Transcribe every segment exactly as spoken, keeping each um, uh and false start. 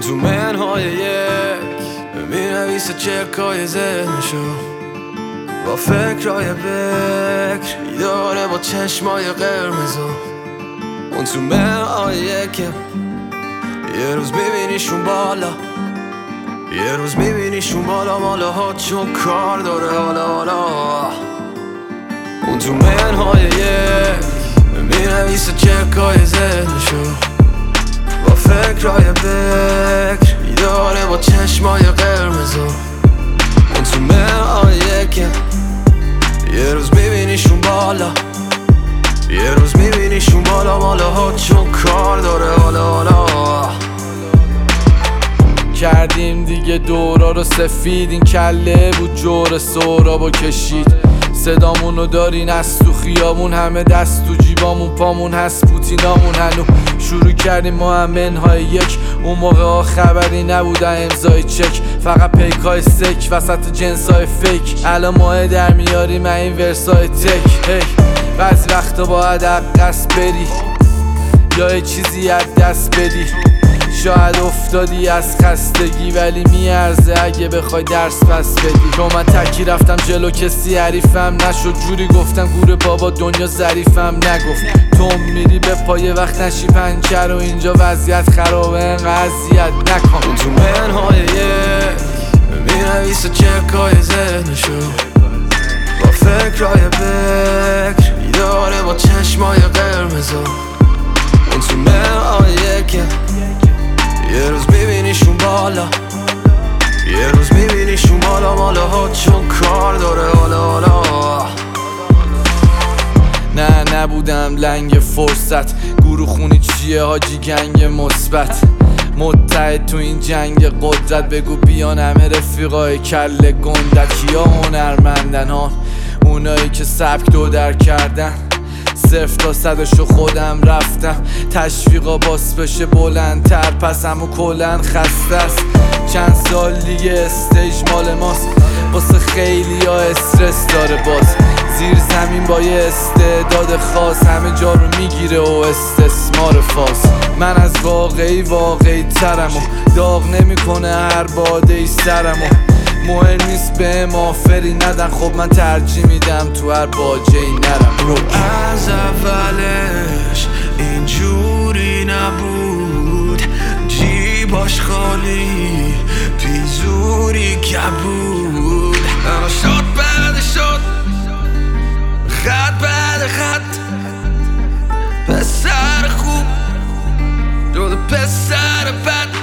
اون تو منهای یک مینویسه چکای ذهنشو با فکرهای بکر داره با چشمای قرمزو. اون تو منهای یک یه روز میبینیشون بالا، یه روز میبینیشون بالا مالا ها چون کار داره حالا حالا. اون تو منهای یک مینویسه چکای ذهنشو با فکرهای بکر داره با چشمای قرمزو. اون تو منهای یک یه روز میبینیشون بالا، یه روز میبینیشون بالا مالا ها چون کار داره حالا حالا. کردیم دیگه دورا رو سفید، این کله بود جور سورابو کشید. صدامونو دارین از تو خیابون، همه دست تو جیبامون، پامون هست پوتینامون. هنو شروع کردیم ما هم منهای یک، اون موقع ها خبری نبودن امضای چک، فقط پیکای سک وسط جنسای فیک. الان ماه در میاریم این ورسای تک. هی بعضی وقتا باید عقص بری یا یه چیزی از دست بدی. شاید افتادی از خستگی ولی میارزه اگه بخوای درس پس بدی. چون من تکی رفتم جلو کسی حریفم نشد، جوری گفتم گور بابا دنیا ظریفم نگفت. تو میری به پای وقت نشی پنچر و اینجا وضعیت خرابه انقدر اذیت نکن. اون تو منهای یک مینویسه چکای ذهنشو با فکرهای بکر داره با چشمای قرمزو. اون تو منهای یک یه روز میبینیشون بالا، یه روز میبینیشون بالا مالا ها چون کار داره حالا حالا. نه نبودم لنگ فرصت، گروه خونی چیه حاجی گنگ مثبت. متحد تو این جنگ قدرت، بگو بیان همه رفیقای کله گندت. کیا هنرمندن ها؟ اونایی که سبک دو در کردن. صفر تا صدشو خودم رفتم، تشویقا باس بشه بلندتر، پس همو کلن خسته است. چند سال دیگه استیج مال ماست، واسه خیلی ها استرس داره باز. زیر زمین با یه استعداد خاص همه جا رو میگیره و استثمار فاس. من از واقعی واقعی ترم و داغ نمیکنه هر باده ای سرمو. مهم نیست به آفری ندن، خب من ترجیح میدم تو هر باجه ای نرم. رو از اولش اینجوری نبود، جیباش خالی پیزوری کبود. اما شد بعد شد خط بعد خط، پسر خوب جود پسر بد.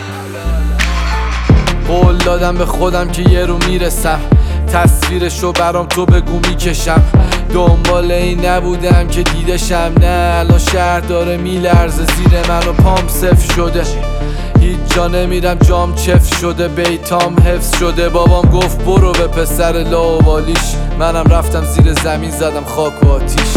قول دادم به خودم که یه رو میرسم، تصویرشو برام تو بگو میکشم. دنبال این نبودم که دیدشم، نه الان شهر داره میلرزه زیر من و پام صفر شده. هیچ جا نمیرم جام چف شده، بیتام حفظ شده. بابام گفت برو به پسر لاوالیش، منم رفتم زیر زمین زدم خاک و آتیش.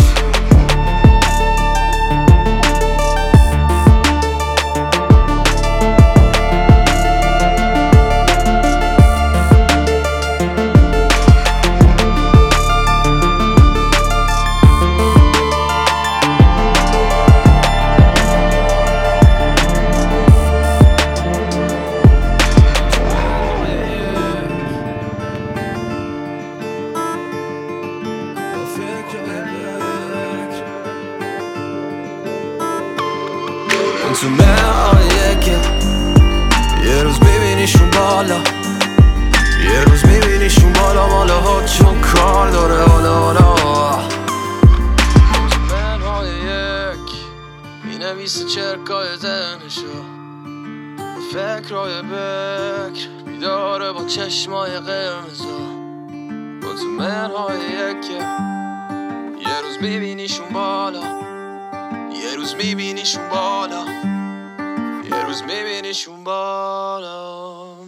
اون تو منهای یک یه روز میبینیشون بالا، یه روز میبینیشون بالا مالا ها چون کار داره حالا حالا. اون تو منهای یک مینویسه چرکای ذهنشو با فکرهای بکر بیداره با چشمای قرمزو. اون تو منهای یک یه روز میبینیشون بالا، یه روز میبینیشون بالا، یه روز میبینیشون بالا.